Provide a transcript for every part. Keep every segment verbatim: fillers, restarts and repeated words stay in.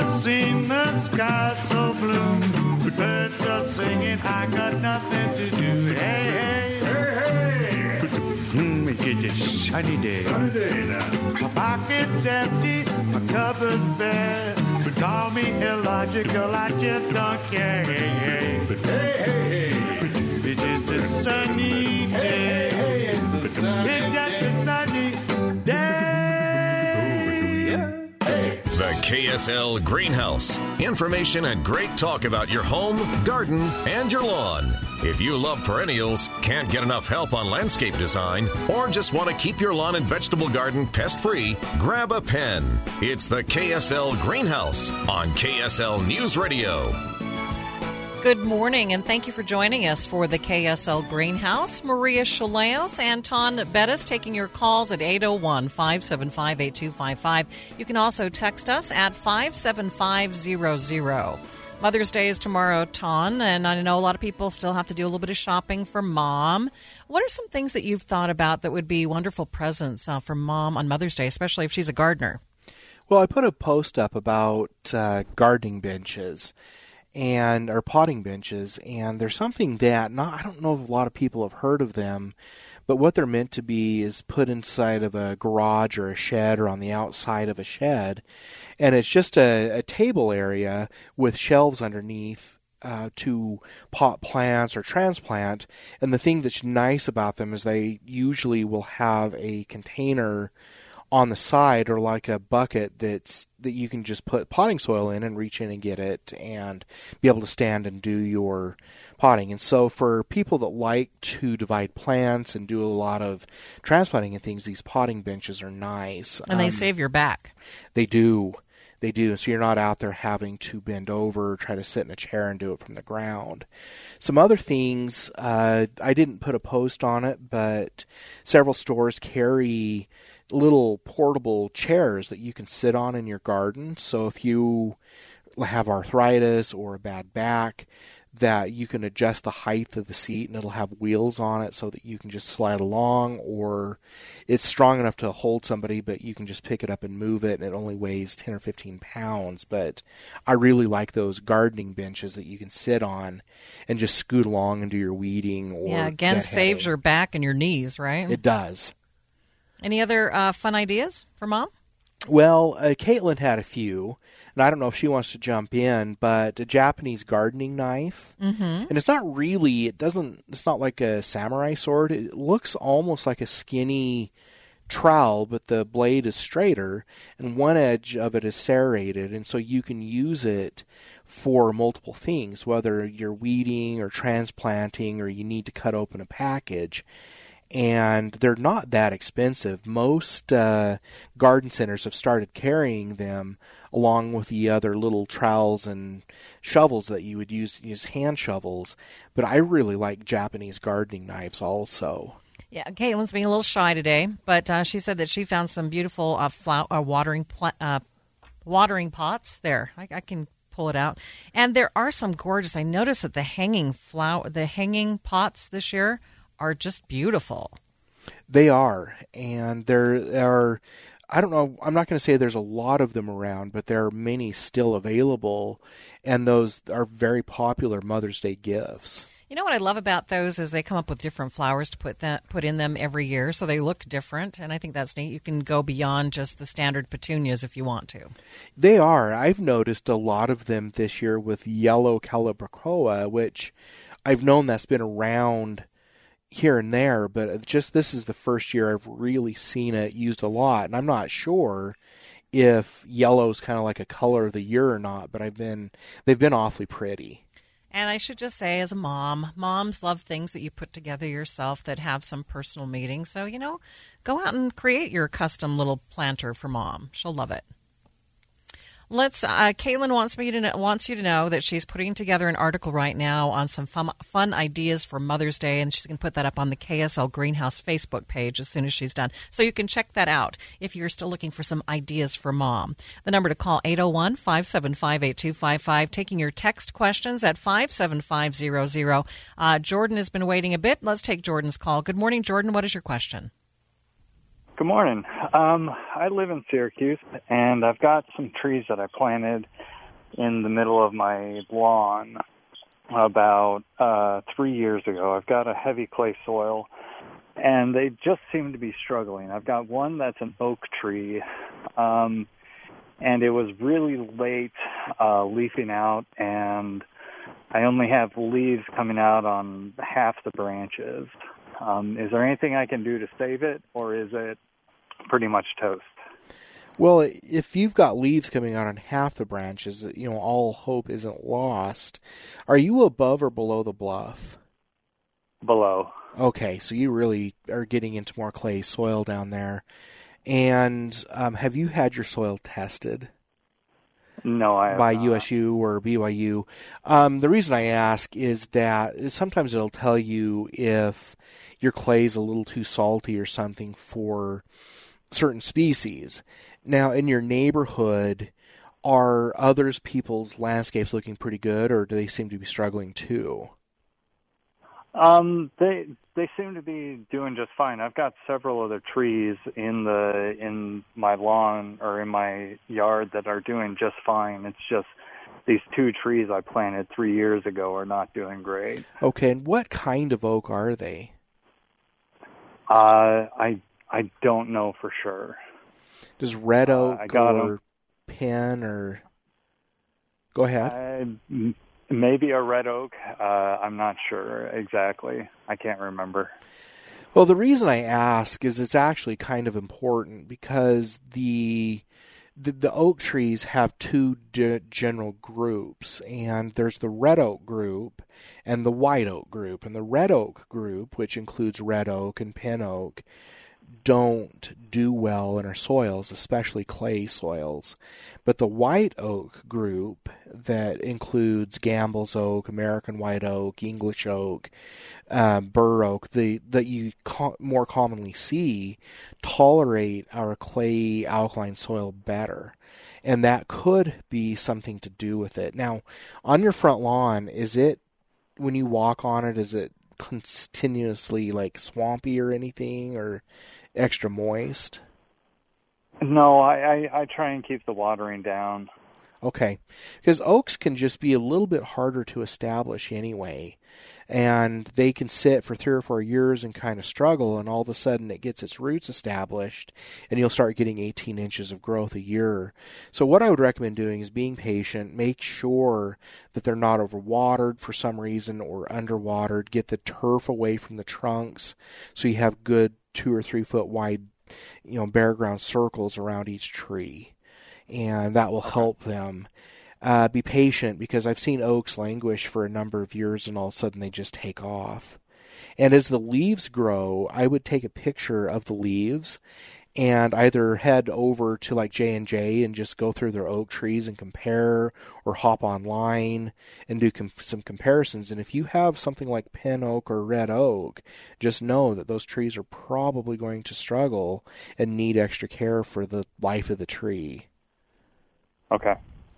never seen the sky so blue. The birds are singing, I got nothing to do. Hey, hey, hey, hey. Mm, it's a sunny day. Sunny day now. My pocket's empty, my cupboard's bare. But call me illogical, I just don't care. Hey, hey, hey, hey, hey. It's just a sunny day. Hey, hey, hey, it's a sunny day. It's just a sunny day. The K S L Greenhouse. Information and great talk about your home, garden, and your lawn. If you love perennials, can't get enough help on landscape design, or just want to keep your lawn and vegetable garden pest-free, grab a pen. It's the K S L Greenhouse on K S L News Radio. Good morning, and thank you for joining us for the K S L Greenhouse. Maria Chaleos and Ton Bettis taking your calls at eight oh one, five seven five, eight two five five. You can also text us at five seven five zero zero. Mother's Day is tomorrow, Ton, and I know a lot of people still have to do a little bit of shopping for Mom. What are some things that you've thought about that would be wonderful presents uh, for Mom on Mother's Day, especially if she's a gardener? Well, I put a post up about uh, gardening benches. and or potting benches, and there's something that not I don't know if a lot of people have heard of them, but what they're meant to be is put inside of a garage or a shed or on the outside of a shed, and it's just a, a table area with shelves underneath uh, to pot plants or transplant. And the thing that's nice about them is they usually will have a container on the side or like a bucket that's that you can just put potting soil in and reach in and get it and be able to stand and do your potting. And so for people that like to divide plants and do a lot of transplanting and things, these potting benches are nice. And they um, save your back. They do. They do. So you're not out there having to bend over, try to sit in a chair and do it from the ground. Some other things, uh, I didn't put a post on it, but several stores carry little portable chairs that you can sit on in your garden. So if you have arthritis or a bad back, that you can adjust the height of the seat and it'll have wheels on it so that you can just slide along, or it's strong enough to hold somebody, but you can just pick it up and move it, and it only weighs ten or fifteen pounds. But I really like those gardening benches that you can sit on and just scoot along and do your weeding. Or yeah, again, saves your back and your knees, right? It does. Any other uh, fun ideas for Mom? Well, uh, Caitlin had a few, and I don't know if she wants to jump in, but a Japanese gardening knife. Mm-hmm. And it's not really, it doesn't, it's not like a samurai sword. It looks almost like a skinny trowel, but the blade is straighter, and one edge of it is serrated, and so you can use it for multiple things, whether you're weeding or transplanting or you need to cut open a package. And they're not that expensive. Most uh, garden centers have started carrying them along with the other little trowels and shovels that you would use, use hand shovels. But I really like Japanese gardening knives also. Yeah, Caitlin's being a little shy today, but uh, she said that she found some beautiful uh, flower, uh, watering pl- uh, watering pots. There, I, I can pull it out. And there are some gorgeous. I noticed that the hanging flower, the hanging pots this year are just beautiful. They are, and there are, I don't know, I'm not going to say there's a lot of them around, but there are many still available, and those are very popular Mother's Day gifts. You know what I love about those is they come up with different flowers to put that put in them every year, so they look different, and I think that's neat. You can go beyond just the standard petunias if you want to. They are. I've noticed a lot of them this year with yellow Calibrachoa, which I've known that's been around here and there, but just this is the first year I've really seen it used a lot, and I'm not sure if yellow's kind of like a color of the year or not, but I've been they've been awfully pretty. And I should just say, as a mom, moms love things that you put together yourself that have some personal meaning. So, you know, go out and create your custom little planter for Mom. She'll love it. Let's. Uh, Caitlin wants me to know, wants you to know that she's putting together an article right now on some fun, fun ideas for Mother's Day, and she's going to put that up on the K S L Greenhouse Facebook page as soon as she's done. So you can check that out if you're still looking for some ideas for Mom. The number to call eight oh one, five seven five, eight two five five. Taking your text questions at five seven five zero zero. Uh, Jordan has been waiting a bit. Let's take Jordan's call. Good morning, Jordan. What is your question? Good morning. Um, I live in Syracuse, and I've got some trees that I planted in the middle of my lawn about uh, three years ago. I've got a heavy clay soil, and they just seem to be struggling. I've got one that's an oak tree, um, and it was really late uh, leafing out, and I only have leaves coming out on half the branches. Um, is there anything I can do to save it, or is it pretty much toast? Well, if you've got leaves coming out on half the branches, you know, all hope isn't lost. Are you above or below the bluff? Below. Okay, so you really are getting into more clay soil down there. And um, have you had your soil tested? No, I have by not. U S U or B Y U. Um, the reason I ask is that sometimes it'll tell you if your clay is a little too salty or something for certain species. Now, in your neighborhood, are others people's landscapes looking pretty good, or do they seem to be struggling too? Um, they they seem to be doing just fine. I've got several other trees in the in my lawn or in my yard that are doing just fine. It's just these two trees I planted three years ago are not doing great. Okay, and what kind of oak are they? Uh, I I don't know for sure. Does red oak uh, I got or them. pin or... Go ahead. I, maybe a red oak. Uh, I'm not sure exactly. I can't remember. Well, the reason I ask is it's actually kind of important because the the, the oak trees have two d- general groups, and there's the red oak group and the white oak group. And the red oak group, which includes red oak and pin oak, don't do well in our soils, especially clay soils. But the white oak group that includes Gamble's oak, American white oak, English oak, uh, bur oak, the that you co- more commonly see, tolerate our clay alkaline soil better. And that could be something to do with it. Now, on your front lawn, is it, when you walk on it, is it continuously like swampy or anything, or extra moist? No, I, I, I try and keep the watering down. Okay, because oaks can just be a little bit harder to establish anyway, and they can sit for three or four years and kind of struggle, and all of a sudden it gets its roots established, and you'll start getting eighteen inches of growth a year. So what I would recommend doing is being patient, make sure that they're not overwatered for some reason or underwatered, get the turf away from the trunks so you have good two or three foot wide, you know, bare ground circles around each tree. And that will okay. help them. Uh, be patient, because I've seen oaks languish for a number of years and all of a sudden they just take off. And as the leaves grow, I would take a picture of the leaves and either head over to like J and J and just go through their oak trees and compare, or hop online and do com- some comparisons. And if you have something like pin oak or red oak, just know that those trees are probably going to struggle and need extra care for the life of the tree. Okay.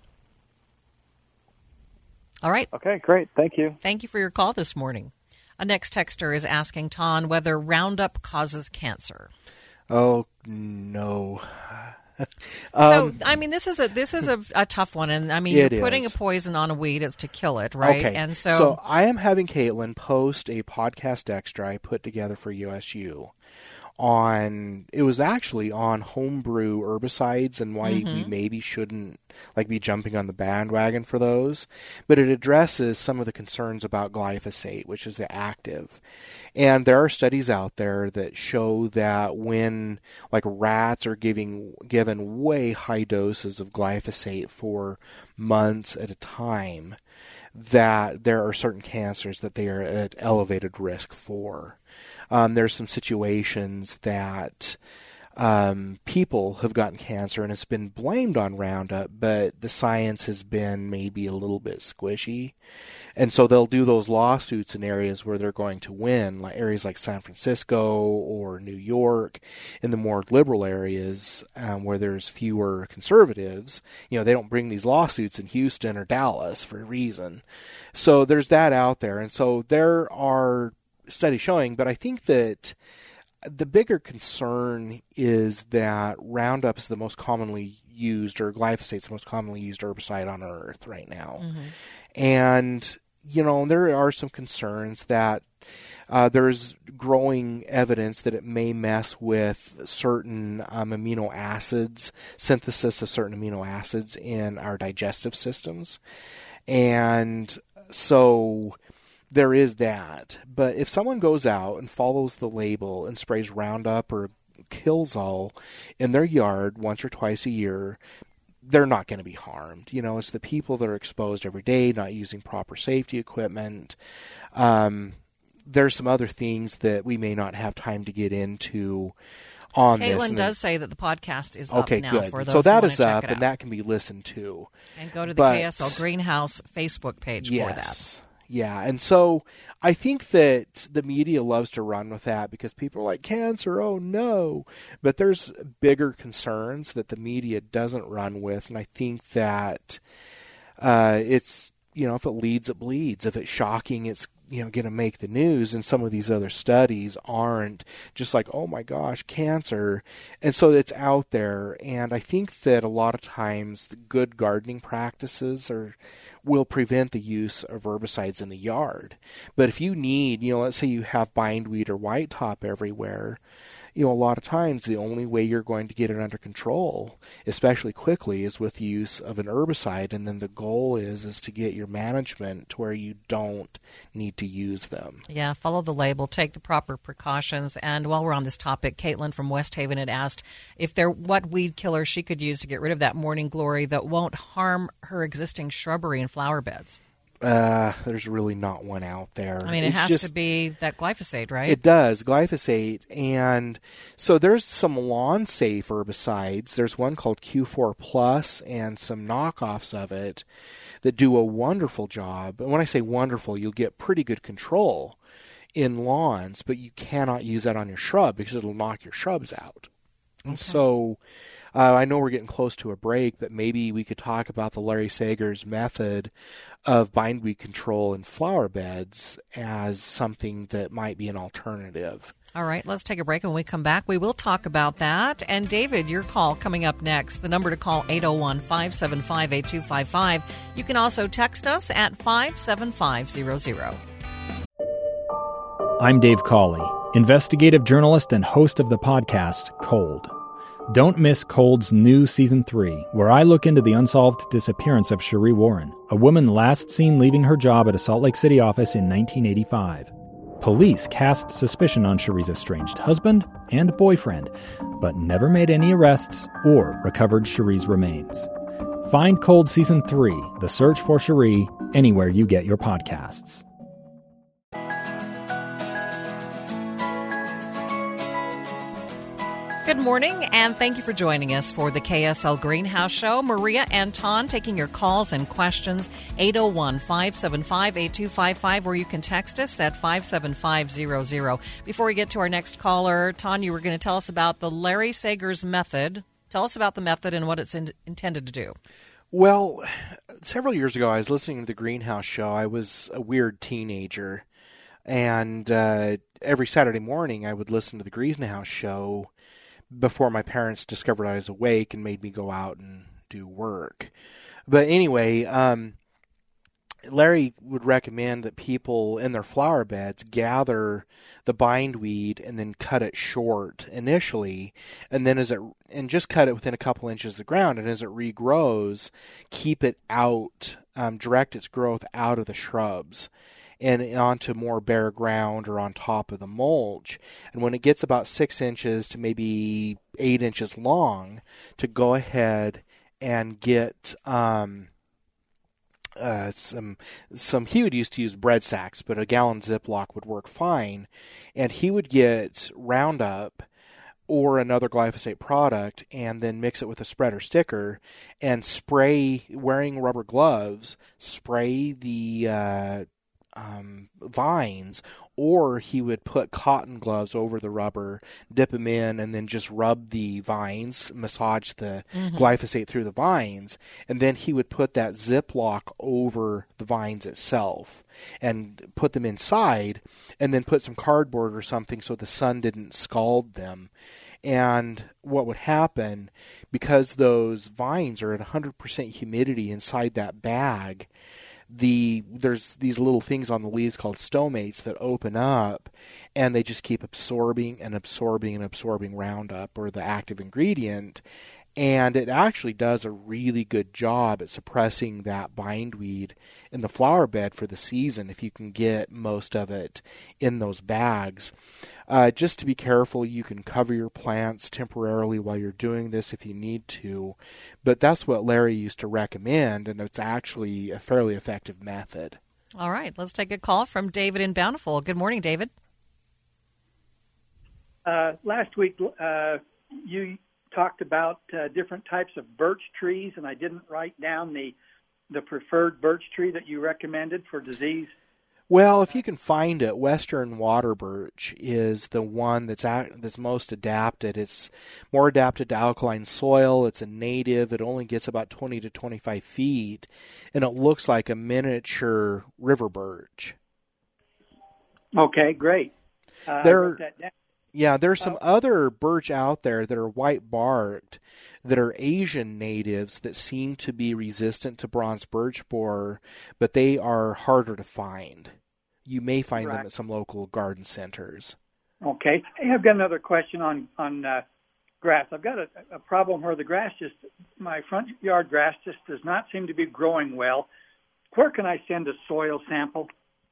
All right. Okay, great. Thank you. Thank you for your call this morning. A next texter is asking Ton whether Roundup causes cancer. Oh, no. So, um, I mean, this is a this is a, a tough one, and I mean, you're putting is. a poison on a weed is to kill it, right? Okay. And so, so I am having Caitlin post a podcast extra I put together for U S U on, it was actually on homebrew herbicides and why mm-hmm. we maybe shouldn't like be jumping on the bandwagon for those, but it addresses some of the concerns about glyphosate, which is the active. And there are studies out there that show that when like rats are giving given way high doses of glyphosate for months at a time, that there are certain cancers that they are at elevated risk for. Um, there's some situations that um, people have gotten cancer and it's been blamed on Roundup, but the science has been maybe a little bit squishy. And so they'll do those lawsuits in areas where they're going to win, like areas like San Francisco or New York. In the more liberal areas um, where there's fewer conservatives, you know, they don't bring these lawsuits in Houston or Dallas for a reason. So there's that out there. And so there are studies showing, but I think that the bigger concern is that Roundup is the most commonly used, or glyphosate is the most commonly used herbicide on Earth right now. Mm-hmm. And, you know, there are some concerns that uh, there's growing evidence that it may mess with certain um, amino acids, synthesis of certain amino acids in our digestive systems. And so there is that. But if someone goes out and follows the label and sprays Roundup or Killzall in their yard once or twice a year, they're not going to be harmed. You know, it's the people that are exposed every day, not using proper safety equipment. Um, there's some other things that we may not have time to get into on this. Caitlin does say that the podcast is okay, up now good. for those so that who is want to up, check it and out. that can be listened to. And go to the But- K S L Greenhouse Facebook page yes. for that. Yeah, and so I think that the media loves to run with that because people are like, cancer, oh no. But there's bigger concerns that the media doesn't run with, and I think that uh, it's, you know, if it leads, it bleeds. If it's shocking, it's, you know, going to make the news, and some of these other studies aren't just like, oh my gosh, cancer. And so it's out there, and I think that a lot of times the good gardening practices are will prevent the use of herbicides in the yard. But if you need, you know, let's say you have bindweed or white top everywhere, you know, a lot of times the only way you're going to get it under control, especially quickly, is with the use of an herbicide. And then the goal is is to get your management to where you don't need to use them. Yeah, follow the label, take the proper precautions. And while we're on this topic, Caitlin from West Haven had asked if there what weed killer she could use to get rid of that morning glory that won't harm her existing shrubbery and flower beds. Uh, there's really not one out there. I mean, it It's has just, to be that glyphosate, right? It does, glyphosate. And so there's some lawn-safe herbicides. There's one called Q four Plus and some knockoffs of it that do a wonderful job. And when I say wonderful, you'll get pretty good control in lawns, but you cannot use that on your shrub because it'll knock your shrubs out. And Okay. so uh, I know we're getting close to a break, but maybe we could talk about the Larry Sager's method of bindweed control in flower beds as something that might be an alternative. All right, let's take a break. When we come back, we will talk about that. And David, your call coming up next. The number to call, eight oh one, five seven five, eight two five five. You can also text us at five seven five zero zero. I'm Dave Cawley, investigative journalist and host of the podcast Cold. Don't miss Cold's new Season three, where I look into the unsolved disappearance of Cherie Warren, a woman last seen leaving her job at a Salt Lake City office in nineteen eighty-five. Police cast suspicion on Cherie's estranged husband and boyfriend, but never made any arrests or recovered Cherie's remains. Find Cold Season three, The Search for Cherie, anywhere you get your podcasts. Good morning, and thank you for joining us for the K S L Greenhouse Show. Maria and Ton taking your calls and questions, eight oh one, five seven five, eight two five five, or you can text us at five seven five zero zero. Before we get to our next caller, Ton, you were going to tell us about the Larry Sager's method. Tell us about the method and what it's in- intended to do. Well, several years ago, I was listening to the Greenhouse Show. I was a weird teenager, and uh, every Saturday morning I would listen to the Greenhouse Show before my parents discovered I was awake and made me go out and do work. But anyway, um, Larry would recommend that people in their flower beds gather the bindweed and then cut it short initially, and then as it and just cut it within a couple inches of the ground. And as it regrows, keep it out, um, direct its growth out of the shrubs and onto more bare ground or on top of the mulch. And when it gets about six inches to maybe eight inches long, to go ahead and get um, uh, some some. He would used to use bread sacks, but a gallon Ziploc would work fine. And he would get Roundup or another glyphosate product and then mix it with a spreader sticker and spray, wearing rubber gloves, spray the uh, Um, vines, or he would put cotton gloves over the rubber, dip them in, and then just rub the vines, massage the mm-hmm. glyphosate through the vines, and then he would put that Ziploc over the vines itself and put them inside, and then put some cardboard or something so the sun didn't scald them. And what would happen, because those vines are at one hundred percent humidity inside that bag, the there's these little things on the leaves called stomates that open up, and they just keep absorbing and absorbing and absorbing Roundup, or the active ingredient. And it actually does a really good job at suppressing that bindweed in the flower bed for the season if you can get most of it in those bags. Uh, just to be careful, you can cover your plants temporarily while you're doing this if you need to. But that's what Larry used to recommend, and it's actually a fairly effective method. All right, let's take a call from David in Bountiful. Good morning, David. Uh, last week, uh, you talked about uh, different types of birch trees, and I didn't write down the the preferred birch tree that you recommended for disease. Well, if you can find it, Western water birch is the one that's at, that's most adapted. It's more adapted to alkaline soil. It's a native. It only gets about twenty to twenty-five feet, and it looks like a miniature river birch. Okay, great. Uh, There- I wrote that down. Yeah, there's some other birch out there that are white-barked that are Asian natives that seem to be resistant to bronze birch borer, but they are harder to find. You may find them Right. at some local garden centers. Okay. Hey, I've got another question on on uh, grass. I've got a, a problem where the grass just, my front yard grass just does not seem to be growing well. Where can I send a soil sample?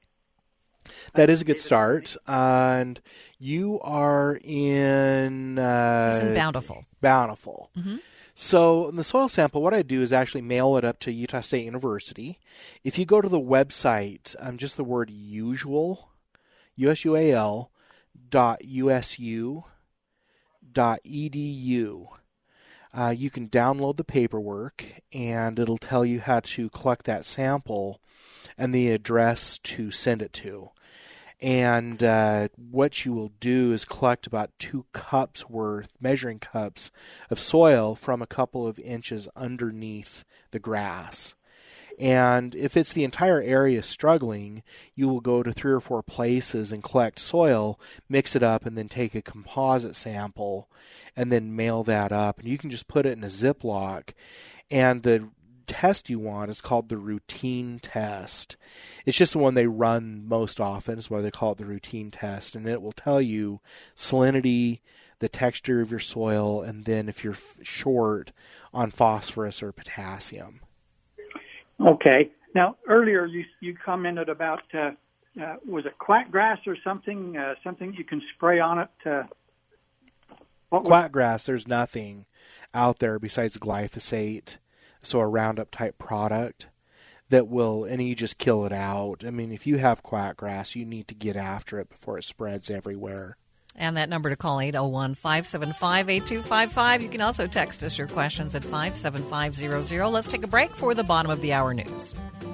That is a good start. And you are in... Uh, It's in Bountiful. Bountiful. Mm-hmm. So in the soil sample, what I do is actually mail it up to Utah State University. If you go to the website, um, just the word usual, U S U A L, dot U S U dot E D U, uh, you can download the paperwork, and it'll tell you how to collect that sample and the address to send it to. And uh, what you will do is collect about two cups worth, measuring cups of soil from a couple of inches underneath the grass. And if it's the entire area struggling, you will go to three or four places and collect soil, mix it up, and then take a composite sample and then mail that up. And you can just put it in a Ziploc. And the test you want is called the routine test. It's just the one they run most often, is why they call it the routine test, and it will tell you salinity, the texture of your soil, and then if you're short on phosphorus or potassium. Okay. Now, earlier you you commented about, uh, uh, was it quackgrass or something, uh, something you can spray on it? Uh, what was- Quackgrass, there's nothing out there besides glyphosate, so a Roundup type product that will, and you just kill it out. I mean, if you have quackgrass, you need to get after it before it spreads everywhere. And that number to call, eight oh one, five seven five, eight two five five. You can also text us your questions at five seven five zero zero. Let's take a break for the bottom of the hour news.